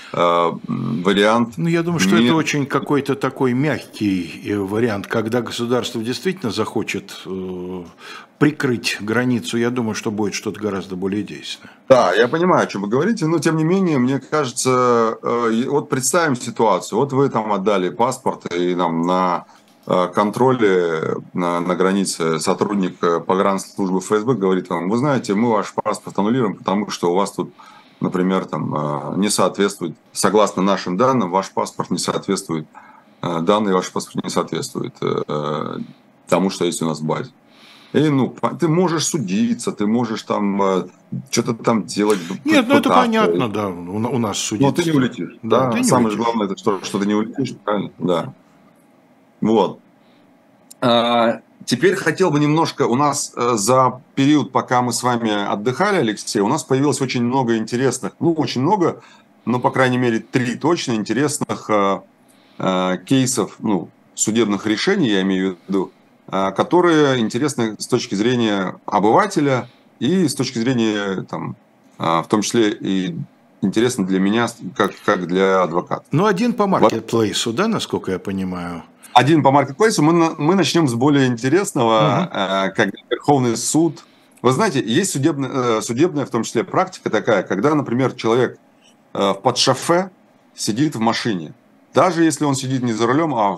вариант. Я думаю, что это очень какой-то такой мягкий вариант, когда государство действительно захочет прикрыть границу. Я думаю, что будет что-то гораздо более действенное. Да, я понимаю, о чем вы говорите, но тем не менее, мне кажется, вот представим ситуацию. Вот вы там отдали паспорт, и нам на контроле на границе сотрудник погранслужбы ФСБ говорит вам: вы знаете, мы ваш паспорт аннулируем, потому что у вас тут, например, там не соответствует, согласно нашим данным, ваш паспорт не соответствует, данные ваш паспорт не соответствует тому, что есть у нас в базе. И, ты можешь судиться, ты можешь там что-то там делать. Нет, это понятно, да, у нас судиться. Но ты не улетишь. Да, ты не самое улетишь. Главное, это что ты не улетишь, правильно? Да. Вот. Теперь хотел бы немножко, у нас за период, пока мы с вами отдыхали, Алексей, у нас появилось очень много интересных, очень много, но, по крайней мере, 3 точно интересных кейсов, судебных решений, я имею в виду, которые интересны с точки зрения обывателя и с точки зрения, там, в том числе, и интересны для меня, как для адвоката. Один по маркетплейсу, да, насколько я понимаю? Один по маркетплейсу. Мы начнем с более интересного, как Верховный суд. Вы знаете, есть судебная, в том числе, практика такая, когда, например, человек под шофе сидит в машине. Даже если он сидит не за рулем, а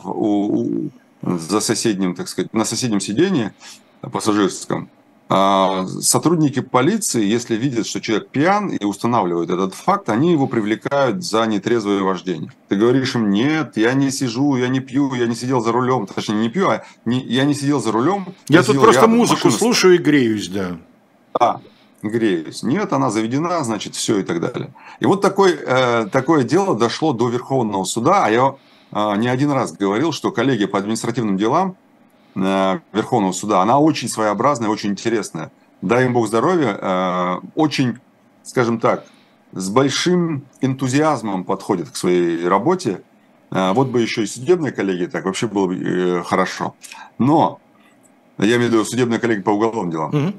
за соседним, так сказать, на соседнем сидении пассажирском, сотрудники полиции, если видят, что человек пьян и устанавливают этот факт, они его привлекают за нетрезвое вождение. Ты говоришь им: нет, я не сижу, я не пью, я не сидел за рулем. Точнее, не пью, я не сидел за рулем. Я тут просто музыку слушаю и греюсь, да. Да, греюсь. Нет, она заведена, значит, все и так далее. И вот такое дело дошло до Верховного суда, а я не один раз говорил, что коллегия по административным делам Верховного суда, она очень своеобразная, очень интересная. Дай им Бог здоровья, очень, скажем так, с большим энтузиазмом подходит к своей работе. Вот бы еще и судебная коллегия, так вообще было бы хорошо. Но, я имею в виду судебная коллегия по уголовным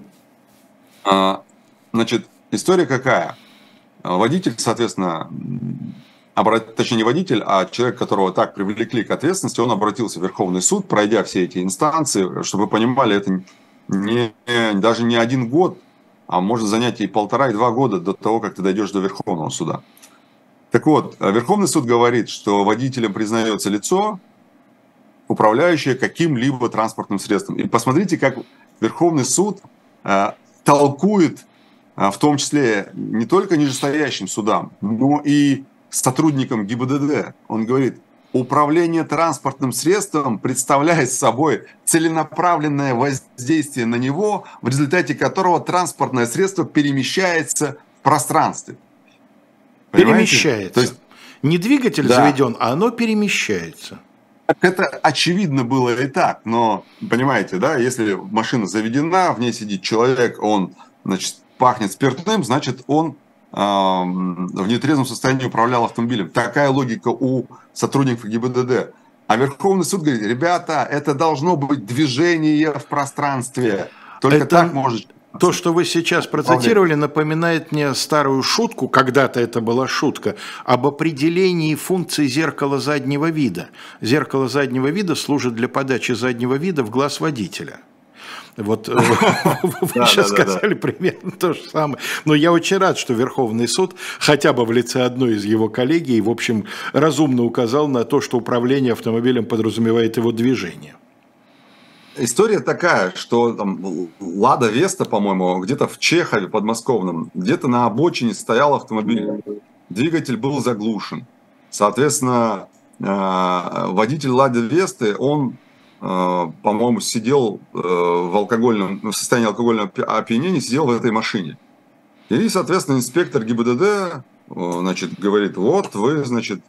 делам. Значит, история какая? Водитель, соответственно, точнее не водитель, а человек, которого так привлекли к ответственности, он обратился в Верховный суд, пройдя все эти инстанции. Чтобы вы понимали, это даже не 1 год, а может занять и 1,5, и 2 года до того, как ты дойдешь до Верховного суда. Так вот, Верховный суд говорит, что водителем признается лицо, управляющее каким-либо транспортным средством. И посмотрите, как Верховный суд толкует, в том числе не только нижестоящим судам, но и сотрудникам ГИБДД. Он говорит: управление транспортным средством представляет собой целенаправленное воздействие на него, в результате которого транспортное средство перемещается в пространстве. Понимаете? Перемещается. То есть, не двигатель заведен, а оно перемещается. Это очевидно было и так, но, понимаете, да, если машина заведена, в ней сидит человек, он, значит, пахнет спиртным, значит, он в нетрезвом состоянии управлял автомобилем. Такая логика у сотрудников ГИБДД. А Верховный суд говорит: ребята, это должно быть движение в пространстве. Только так может... То, что вы сейчас процитировали, напоминает мне старую шутку, когда-то это была шутка, об определении функции зеркала заднего вида. Зеркало заднего вида служит для подачи заднего вида в глаз водителя. Вот вы сейчас сказали примерно то же самое. Но я очень рад, что Верховный суд хотя бы в лице одной из его коллегий, в общем, разумно указал на то, что управление автомобилем подразумевает его движение. История такая, что там Лада Веста, по-моему, где-то в Чехове подмосковном, где-то на обочине стоял автомобиль. Двигатель был заглушен. Соответственно, водитель Лады Весты, он, по-моему, сидел в состоянии алкогольного опьянения, сидел в этой машине. И, соответственно, инспектор ГИБДД, значит, говорит, вот вы, значит,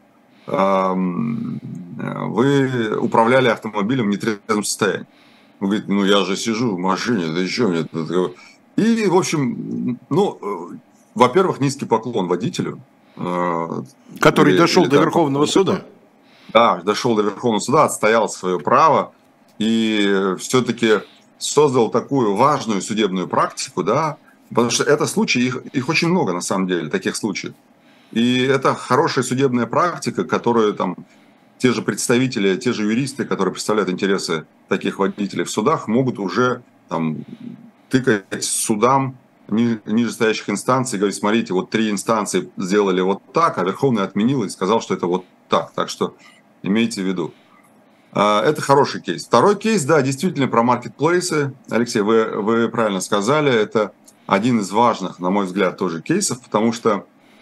вы управляли автомобилем в нетрезвом состоянии. Он говорит, ну я же сижу в машине, да еще мне тут... И, в общем, ну, во-первых, низкий поклон водителю. Который дошел до Верховного суда? Да, дошел до Верховного суда, отстоял свое право и все-таки создал такую важную судебную практику, да, потому что это случаи, их очень много на самом деле, таких случаев. И это хорошая судебная практика, которую там те же представители, те же юристы, которые представляют интересы таких водителей в судах, могут уже там тыкать судам нижестоящих инстанций и говорить, смотрите, вот 3 инстанции сделали вот так, а Верховный отменил и сказал, что это вот так. Так что имейте в виду. Это хороший кейс. Второй кейс, да, действительно про маркетплейсы. Алексей, вы правильно сказали, это один из важных, на мой взгляд, тоже кейсов, потому что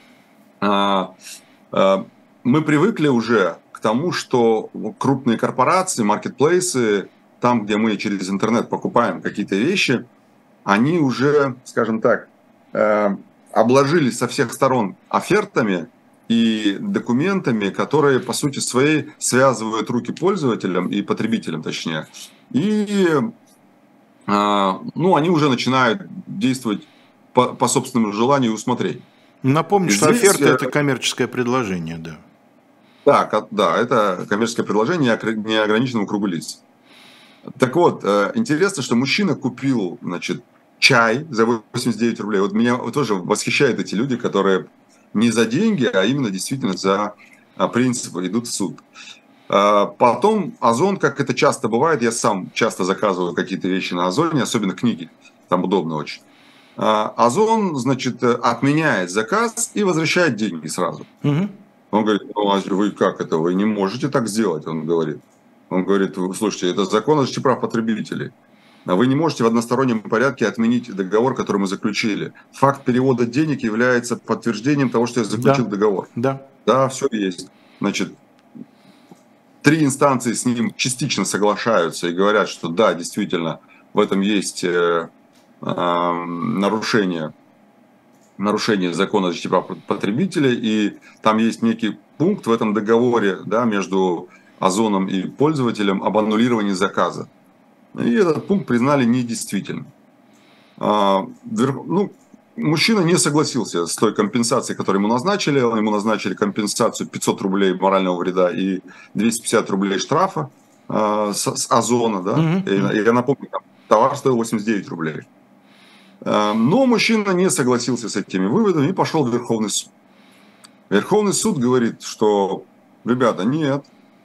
мы привыкли уже к тому, что крупные корпорации, маркетплейсы, там, где мы через интернет покупаем какие-то вещи, они уже, скажем так, обложились со всех сторон офертами и документами, которые, по сути своей, связывают руки пользователям и потребителям, точнее. И ну, они уже начинают действовать по собственному желанию и усмотрению. Напомню, что оферта – это коммерческое предложение, да. Да, это коммерческое предложение неограниченному кругу лиц. Так вот, интересно, что мужчина купил, значит, чай за 89 рублей. Вот меня тоже восхищают эти люди, которые не за деньги, а именно действительно за принципы идут в суд. Потом Озон, как это часто бывает, я сам часто заказываю какие-то вещи на Озоне, особенно книги, там удобно очень. Озон, значит, отменяет заказ и возвращает деньги сразу. Угу. Он говорит, ну а вы как это, вы не можете так сделать, он говорит. Он говорит, слушайте, это закон о защите прав потребителей. Вы не можете в одностороннем порядке отменить договор, который мы заключили. Факт перевода денег является подтверждением того, что я заключил договор. Да, все есть. Значит, 3 инстанции с ним частично соглашаются и говорят, что да, действительно, в этом есть нарушение закона о защите прав потребителей, и там есть некий пункт в этом договоре, да, между Озоном и пользователем об аннулировании заказа. И этот пункт признали недействительным. Ну, мужчина не согласился с той компенсацией, которую ему назначили. Ему назначили компенсацию 500 рублей морального вреда и 250 рублей штрафа с Озона. Да? И я напомню, товар стоил 89 рублей. Но мужчина не согласился с этими выводами и пошел в Верховный суд. Верховный суд говорит, что, ребята, нет,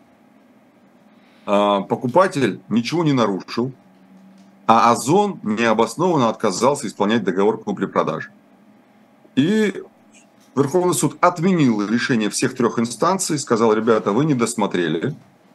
покупатель ничего не нарушил, а Озон необоснованно отказался исполнять договор купли-продажи. И Верховный суд отменил решение всех 3 инстанций, сказал, ребята, вы не досмотрели.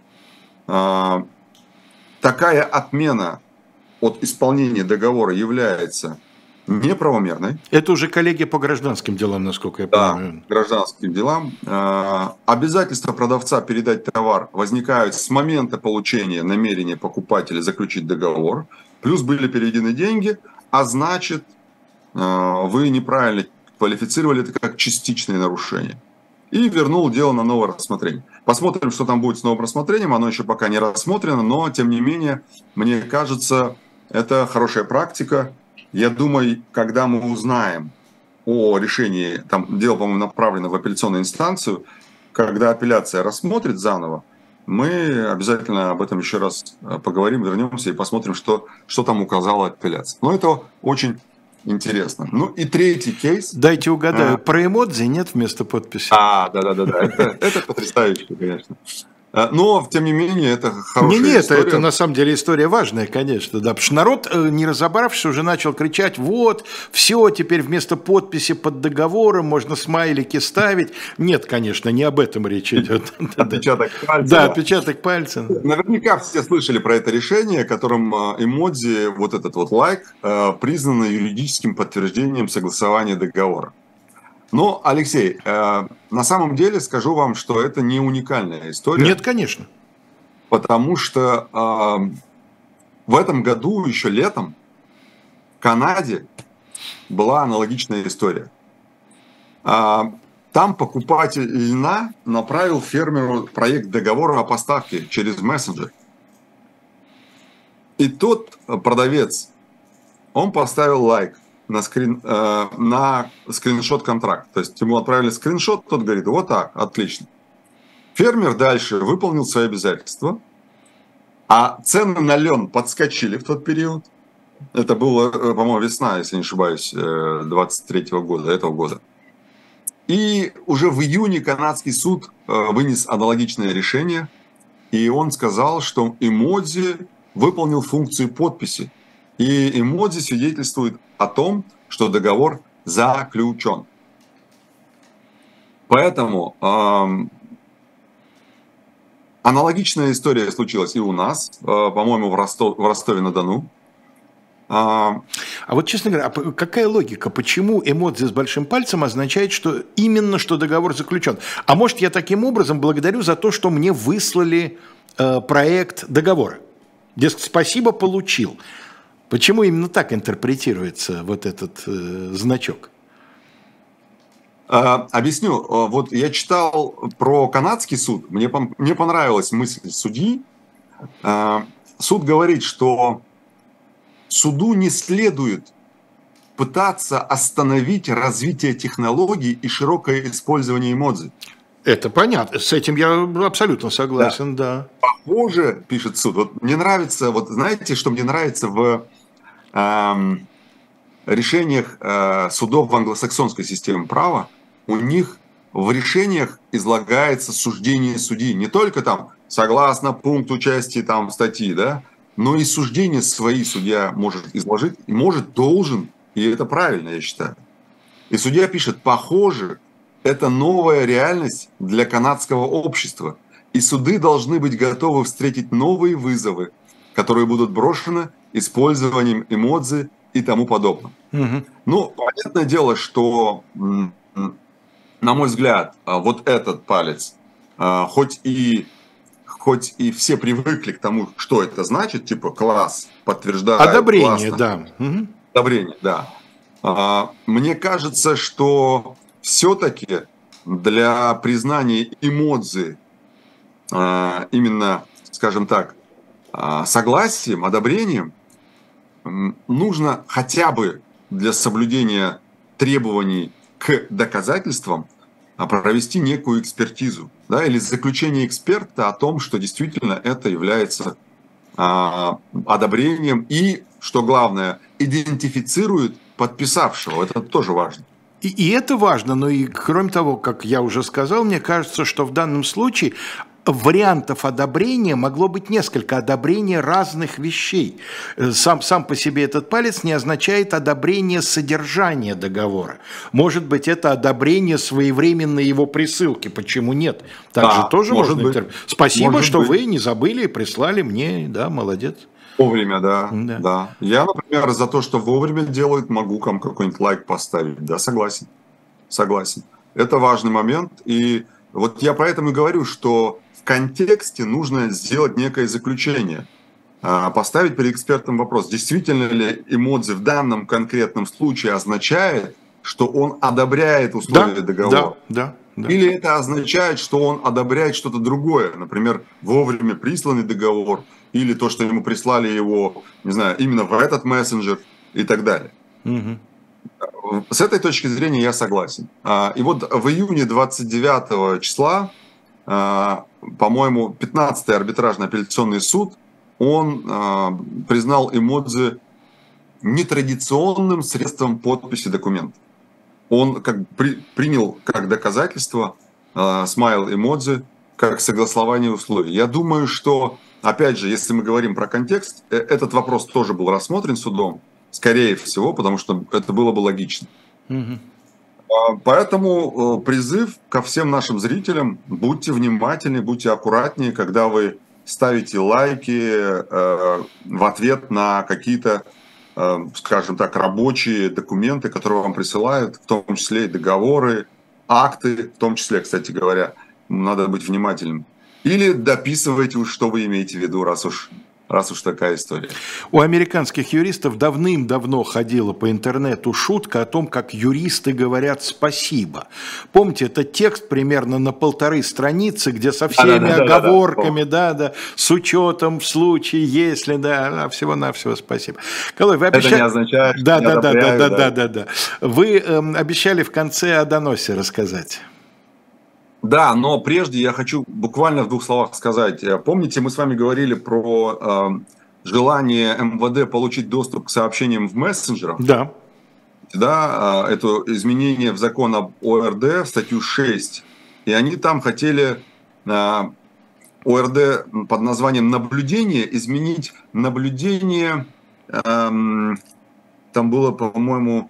Такая отмена от исполнения договора является неправомерной. Это уже коллеги по гражданским делам, насколько я понимаю. Да, гражданским делам. Обязательства продавца передать товар возникают с момента получения намерения покупателя заключить договор. Плюс были переведены деньги, а значит, вы неправильно квалифицировали это как частичное нарушение. И вернул дело на новое рассмотрение. Посмотрим, что там будет с новым рассмотрением. Оно еще пока не рассмотрено, но, тем не менее, мне кажется, это хорошая практика. Я думаю, когда мы узнаем о решении, там дело, по-моему, направлено в апелляционную инстанцию, когда апелляция рассмотрит заново, мы обязательно об этом еще раз поговорим, вернемся и посмотрим, что там указала апелляция. Но это очень интересно. Ну и 3-й кейс. Дайте угадаю, про эмодзи нет вместо подписи? Да. Это потрясающе, конечно. Но, тем не менее, это хорошая история. Это на самом деле история важная, конечно, да, потому что народ, не разобравшись, уже начал кричать, вот, все, теперь вместо подписи под договором можно смайлики ставить. Нет, конечно, не об этом речь идет. Отпечаток пальца. Да, отпечаток пальца. Наверняка все слышали про это решение, которым эмодзи, вот этот вот лайк, признано юридическим подтверждением согласования договора. Но, Алексей, на самом деле скажу вам, что это не уникальная история. Нет, конечно. Потому что в этом году, еще летом, в Канаде была аналогичная история. Там покупатель льна направил фермеру проект договора о поставке через мессенджер. И тот продавец, он поставил лайк на скриншот контракта. То есть ему отправили скриншот, тот говорит, вот так, отлично. Фермер дальше выполнил свои обязательства, а цены на лен подскочили в тот период. Это было, по-моему, весна, если не ошибаюсь, 23-го года, этого года. И уже в июне канадский суд вынес аналогичное решение, и он сказал, что эмодзи выполнил функцию подписи. И эмодзи свидетельствует о том, что договор заключен. Поэтому аналогичная история случилась и у нас, по-моему, в Ростове-на-Дону. А вот, честно говоря, какая логика? Почему эмодзи с большим пальцем означает, что именно что договор заключен? А может, я таким образом благодарю за то, что мне выслали проект договора? Дескать, спасибо, получил. Почему именно так интерпретируется вот этот значок? Объясню. Вот я читал про канадский суд. Мне понравилась мысль судьи. Суд говорит, что суду не следует пытаться остановить развитие технологий и широкое использование эмодзи. Это понятно. С этим я абсолютно согласен, да. Похоже, пишет суд. Вот мне нравится, вот знаете, что мне нравится в решениях судов в англосаксонской системе права? У них в решениях излагается суждение судьи. Не только там согласно пункту части там статьи, да, но и суждения свои судья может изложить, и может, должен, и это правильно, я считаю. И судья пишет, похоже, это новая реальность для канадского общества, и суды должны быть готовы встретить новые вызовы, которые будут брошены использованием эмодзи и тому подобное. Угу. Ну, понятное дело, что, на мой взгляд, вот этот палец, хоть и все привыкли к тому, что это значит, типа класс, подтверждает. Одобрение, классно. да. Угу. Одобрение, да. Мне кажется, что все-таки для признания эмодзи именно, скажем так, согласием, одобрением, нужно хотя бы для соблюдения требований к доказательствам провести некую экспертизу, да, или заключение эксперта о том, что действительно это является одобрением и, что главное, идентифицирует подписавшего. Это тоже важно. И это важно, но и кроме того, как я уже сказал, мне кажется, что в данном случае вариантов одобрения могло быть несколько, одобрения разных вещей. Сам по себе этот палец не означает одобрение содержания договора. Может быть, это одобрение своевременной его присылки. Почему нет? Так же тоже можно интерпретировать. Спасибо, что вы не забыли и прислали мне, да, молодец. Вовремя, да. Я, например, за то, что вовремя делают, могу там какой-нибудь лайк поставить. Да, согласен. Это важный момент. И вот я поэтому и говорю, что в контексте нужно сделать некое заключение, поставить перед экспертом вопрос, действительно ли эмодзи в данном конкретном случае означает, что он одобряет условия договора. Да. Или это означает, что он одобряет что-то другое, например, вовремя присланный договор, или то, что ему прислали его, не знаю, именно в этот мессенджер и так далее. Угу. С этой точки зрения я согласен. И вот в июне 29 числа, по-моему, 15-й арбитражный апелляционный суд, он признал эмодзи нетрадиционным средством подписи документа. Он принял как доказательство смайл эмодзи как согласование условий. Я думаю, что, опять же, если мы говорим про контекст, этот вопрос тоже был рассмотрен судом, скорее всего, потому что это было бы логично. Поэтому призыв ко всем нашим зрителям: будьте внимательны, будьте аккуратнее, когда вы ставите лайки в ответ на какие-то, скажем так, рабочие документы, которые вам присылают, в том числе и договоры, акты, в том числе, кстати говоря, надо быть внимательным. Или дописывайте, что вы имеете в виду, раз уж такая история. У американских юристов давным-давно ходила по интернету шутка о том, как юристы говорят «спасибо». Помните, это текст примерно на 1,5 страницы, где со всеми оговорками, с учетом в случае, если, всего-навсего спасибо. Калой, вы обещали... Это не означает, что я одобряю. Вы обещали в конце о доносе рассказать. Да, но прежде я хочу буквально в 2 словах сказать. Помните, мы с вами говорили про желание МВД получить доступ к сообщениям в мессенджерах? Да. Да, это изменение в закон об ОРД, в статью 6. И они там хотели ОРД под названием «наблюдение» изменить наблюдение. Там было, по-моему,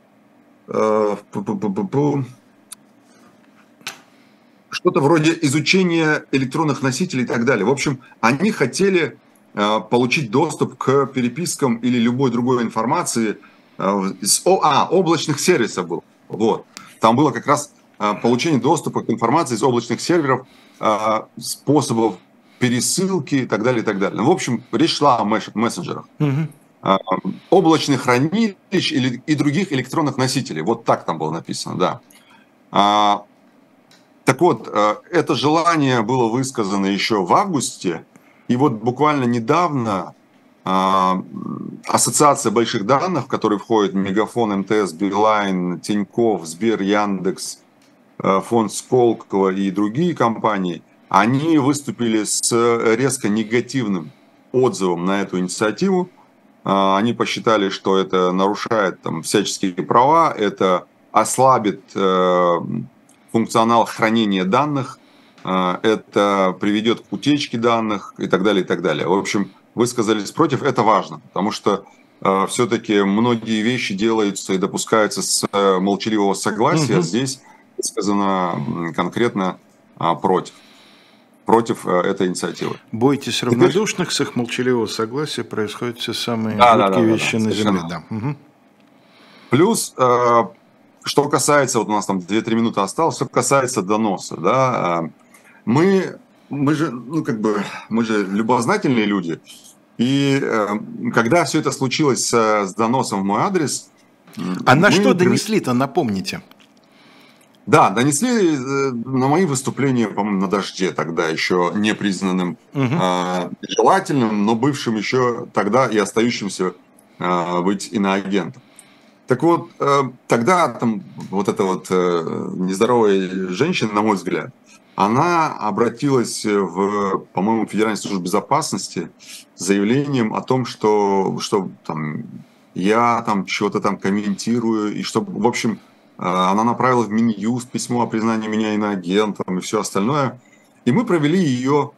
что-то вроде изучения электронных носителей и так далее. В общем, они хотели получить доступ к перепискам или любой другой информации с облачных сервисов был. Вот. Там было как раз получение доступа к информации из облачных серверов, способов пересылки и так далее, и так далее. В общем, речь шла о мессенджерах. Облачных хранилищ и других электронных носителей. Вот так там было написано, да. Так вот, это желание было высказано еще в августе, и вот буквально недавно Ассоциация больших данных, в которой входят Мегафон, МТС, Билайн, Тинькофф, Сбер, Яндекс, фонд Сколково и другие компании, они выступили с резко негативным отзывом на эту инициативу. Они посчитали, что это нарушает всяческие права, это ослабит функционал хранения данных, это приведет к утечке данных и так далее, и так далее. В общем, высказались против. Это важно, потому что все-таки многие вещи делаются и допускаются с молчаливого согласия. Здесь сказано конкретно против этой инициативы. Бойтесь равнодушных, с их молчаливого согласия происходят все самые жуткие вещи на земле. Плюс... Что касается, вот у нас там 2-3 минуты осталось, что касается доноса, да, мы же любознательные люди, и когда все это случилось с доносом в мой адрес... А на что донесли-то, напомните? Да, донесли на мои выступления, по-моему, на «Дожде», тогда еще не признанным желательным, но бывшим еще тогда и остающимся быть иноагентом. Так вот, тогда там вот эта вот нездоровая женщина, на мой взгляд, она обратилась в, по-моему, Федеральную службу безопасности с заявлением о том, что там я там чего-то там комментирую, и что, в общем, она направила в Минюст письмо о признании меня иноагентом и все остальное. И мы провели ее...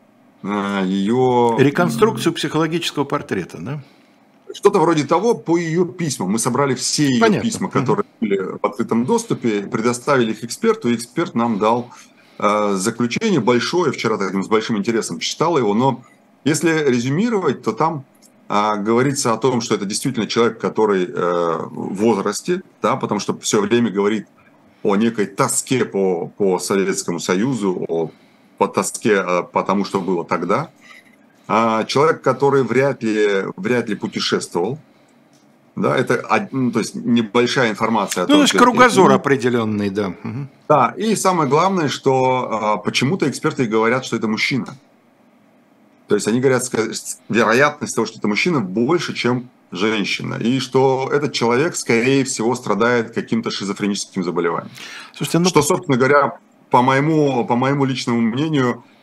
Реконструкцию психологического портрета, да? Что-то вроде того, по ее письмам. Мы собрали все ее письма, которые были в открытом доступе, предоставили их эксперту, и эксперт нам дал заключение большое. Вчера таким с большим интересом читал его, но если резюмировать, то там говорится о том, что это действительно человек, который в возрасте, да, потому что все время говорит о некой тоске по Советскому Союзу, по тоске по тому, что было тогда. Человек, который вряд ли путешествовал, да, это, то есть небольшая информация о том, то есть кругозор определенный, да. Да, и самое главное, что почему-то эксперты говорят, что это мужчина. То есть они говорят, вероятность того, что это мужчина, больше, чем женщина. И что этот человек, скорее всего, страдает каким-то шизофреническим заболеванием. Слушайте, что, собственно говоря, по моему личному мнению,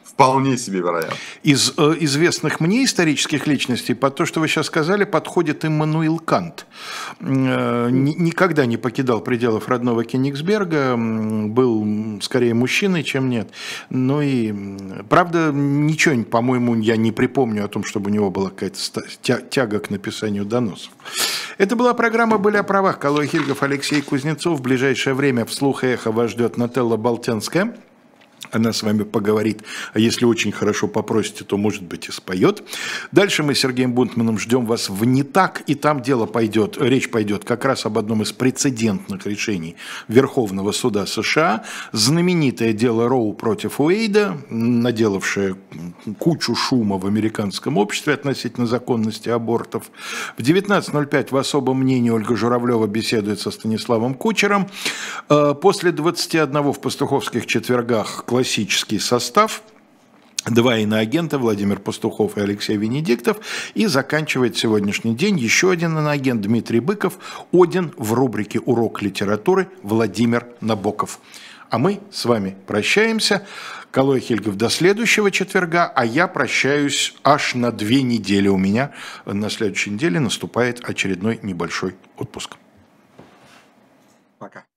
Вполне себе вероятно. Из известных мне исторических личностей, под то, что вы сейчас сказали, подходит Иммануил Кант. Никогда не покидал пределов родного Кенигсберга, был скорее мужчиной, чем нет. Ну и, правда, ничего, по-моему, я не припомню о том, чтобы у него была какая-то тяга к написанию доносов. Это была программа «Были о правах». Калой Хильгов, Алексей Кузнецов. В ближайшее время «Вслух и эхо» вас ждет Нателла Болтянская. Она с вами поговорит, а если очень хорошо попросите, то, может быть, и споет. Дальше мы с Сергеем Бунтманом ждем вас в «Не так», и там речь пойдет как раз об одном из прецедентных решений Верховного суда США. Знаменитое дело Роу против Уэйда, наделавшее кучу шума в американском обществе относительно законности абортов. В 19:05 в особом мнении Ольга Журавлева беседует со Станиславом Кучером. После 21 в пастуховских четвергах классический состав. Два иноагента, Владимир Пастухов и Алексей Венедиктов. И заканчивает сегодняшний день еще один иноагент, Дмитрий Быков. Один в рубрике «Урок литературы» Владимир Набоков. А мы с вами прощаемся. Калой Хильгов до следующего четверга, а я прощаюсь аж на 2 недели. У меня на следующей неделе наступает очередной небольшой отпуск. Пока.